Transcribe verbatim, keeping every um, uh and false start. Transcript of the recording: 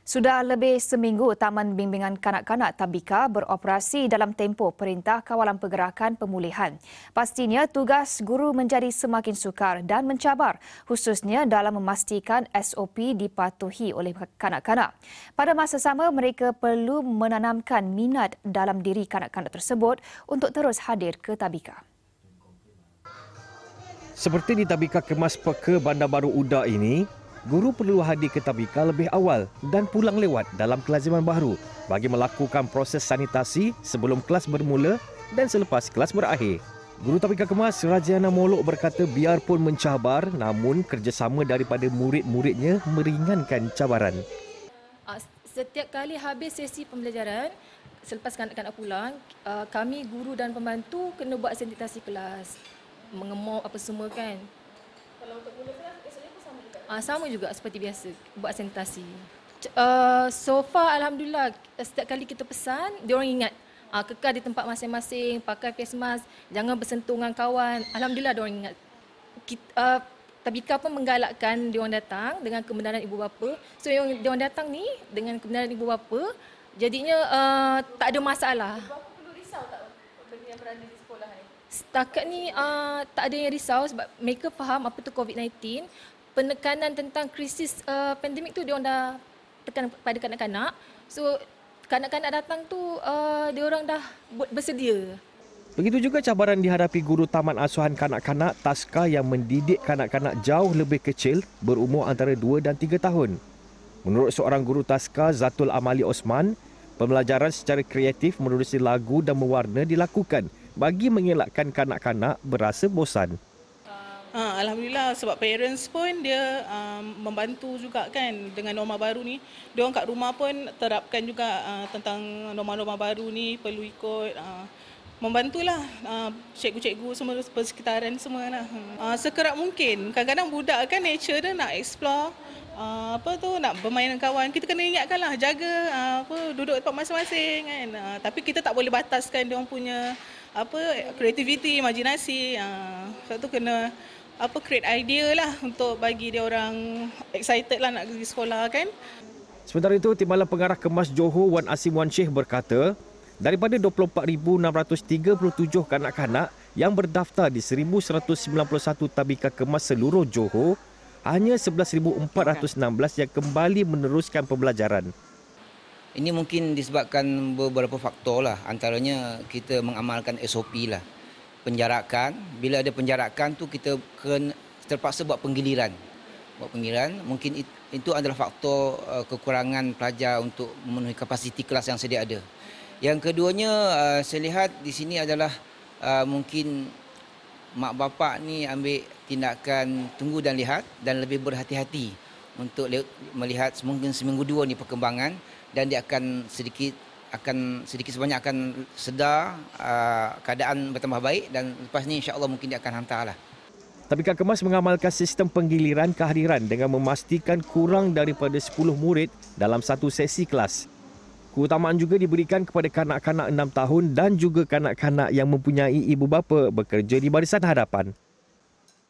Sudah lebih seminggu Taman Bimbingan Kanak-Kanak Tabika beroperasi dalam tempoh Perintah Kawalan Pergerakan Pemulihan. Pastinya tugas guru menjadi semakin sukar dan mencabar, khususnya dalam memastikan S O P dipatuhi oleh kanak-kanak. Pada masa sama, mereka perlu menanamkan minat dalam diri kanak-kanak tersebut untuk terus hadir ke Tabika. Seperti di Tabika Kemas Peka Bandar Baru Uda ini, guru perlu hadir ke Tabika lebih awal dan pulang lewat dalam kelaziman baru bagi melakukan proses sanitasi sebelum kelas bermula dan selepas kelas berakhir. Guru Tabika Kemas Rajiana Molok berkata biarpun mencabar, namun kerjasama daripada murid-muridnya meringankan cabaran. Setiap kali habis sesi pembelajaran, selepas kanak-kanak pulang, kami guru dan pembantu kena buat sanitasi kelas, mengemok apa semua kan. Kalau untuk mula kelas, biasanya pun sama juga? Uh, sama juga seperti biasa, buat sanitasi. Uh, so far, Alhamdulillah, setiap kali kita pesan, diorang ingat. Uh, kekal di tempat masing-masing, pakai face mask, jangan bersentuh dengan kawan. Alhamdulillah, diorang ingat. Kita, uh, Tabika pun menggalakkan diorang datang dengan kebenaran ibu bapa. So, yang diorang datang ni dengan kebenaran ibu bapa, jadinya uh, tak ada masalah. Ibu bapa perlu risau tak bagi yang berada di sekolah ni? Setakat ni uh, tak ada yang risau sebab mereka faham apa tu COVID sembilan belas. Penekanan tentang krisis uh, pandemik tu diorang dah tekan pada kanak-kanak. So kanak-kanak datang tu uh, diorang dah bersedia. Begitu juga cabaran dihadapi guru Taman Asuhan Kanak-Kanak Taska yang mendidik kanak-kanak jauh lebih kecil berumur antara dua dan tiga tahun. Menurut seorang guru Taska, Zatul Amali Osman, pembelajaran secara kreatif menerusi lagu dan mewarna dilakukan bagi mengelakkan kanak-kanak berasa bosan. Ha, Alhamdulillah sebab parents pun dia um, membantu juga kan dengan norma baru ni. Dia orang kat rumah pun terapkan juga uh, tentang norma-norma baru ni, perlu ikut. Uh, membantulah uh, cikgu-cikgu semua persekitaran semua lah. Uh, sekerap mungkin. Kadang-kadang budak kan nature dia nak explore. Uh, apa tu nak bermain dengan kawan, kita kena ingatkanlah jaga uh, apa duduk tempat masing-masing kan. Uh, tapi kita tak boleh bataskan dia orang punya apa kreativiti, imajinasi. Uh, sebab tu kena apa create idea lah untuk bagi dia orang excited lah nak pergi sekolah kan. Sementara itu, Timbalan Pengarah Kemas Johor Wan Asim Wan Sheikh berkata, daripada dua puluh empat ribu enam ratus tiga puluh tujuh kanak-kanak yang berdaftar di seribu seratus sembilan puluh satu tabika kemas seluruh Johor, hanya sebelas ribu empat ratus enam belas yang kembali meneruskan pembelajaran. Ini mungkin disebabkan beberapa faktor lah. Antaranya kita mengamalkan S O P lah. Penjarakan, bila ada penjarakan tu kita kena terpaksa buat penggiliran. Buat penggiliran, mungkin itu adalah faktor uh, kekurangan pelajar untuk memenuhi kapasiti kelas yang sedia ada. Yang keduanya, uh, saya lihat di sini adalah uh, mungkin mak bapak ni ambil tindakan tunggu dan lihat dan lebih berhati-hati untuk melihat mungkin seminggu dua ni perkembangan, dan dia akan sedikit akan sedikit sebanyak akan sedar uh, keadaan bertambah baik, dan lepas ni insya-Allah mungkin dia akan hantarlah. Tabika Kemas mengamalkan sistem penggiliran kehadiran dengan memastikan kurang daripada sepuluh murid dalam satu sesi kelas. Keutamaan juga diberikan kepada kanak-kanak enam tahun dan juga kanak-kanak yang mempunyai ibu bapa bekerja di barisan hadapan.